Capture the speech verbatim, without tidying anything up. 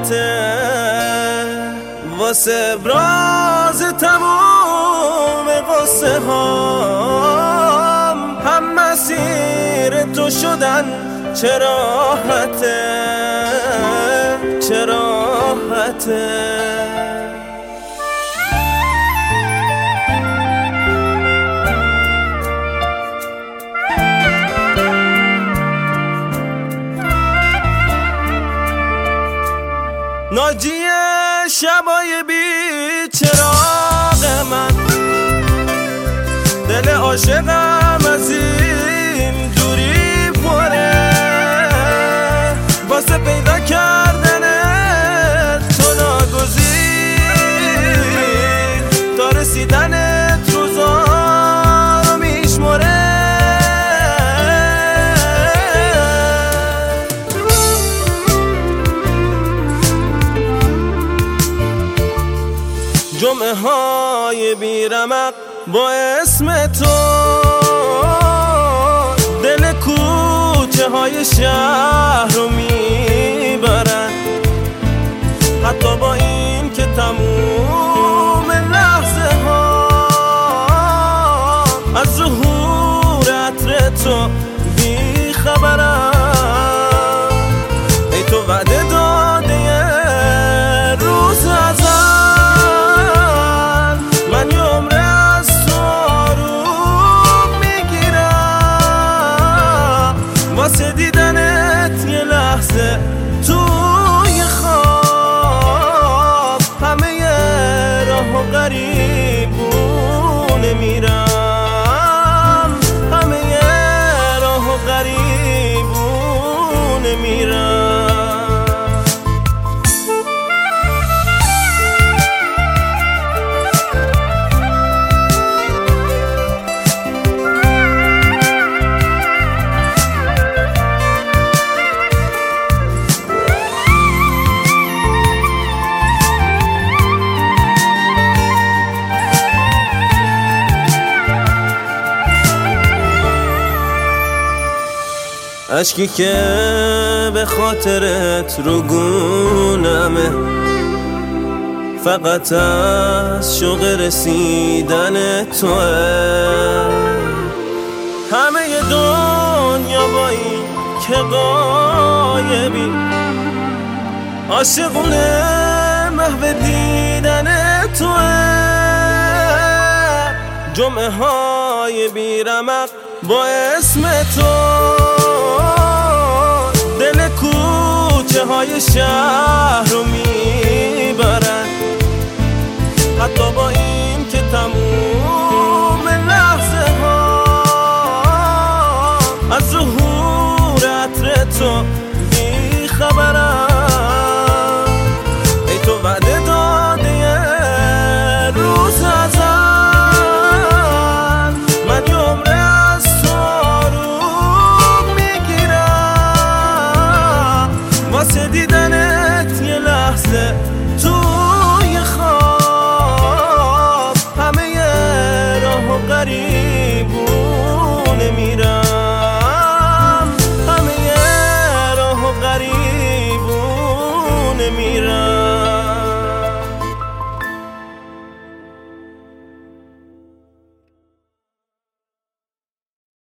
راحته واسه ابراز تموم قصه هام هم مسیر تو شدن چه راحته چه راحته. ناجی شبای بی چراغ من، دل عاشقم از این دوری پره واسه پیدا کردن تو ناگزیر تا رسیدنت روزا میشمره. جمعه های بیرمق با اسم تو دل کوچه های شهر رو میبرن، حتی با این که تموم لحظه ها از ظهور عطر تو بی خبرن. ای تو وعده داده روز ازل، من یه عمره از تو آروم میگیرم واسه دیدنت یه لحظه توی خواب. همه یه راه و غریبونه میرم، همه یه راه و غریبونه میرم. اشکی که به خاطرت رو گونمه، فقط از شوق رسیدن توه. همه ی دنیا با این که غایبی، عاشقونه محو دیدن توه. جمعه های بیرمق با اسم تو دل کوچه های شهر رو میبرن، حتی با این که تموم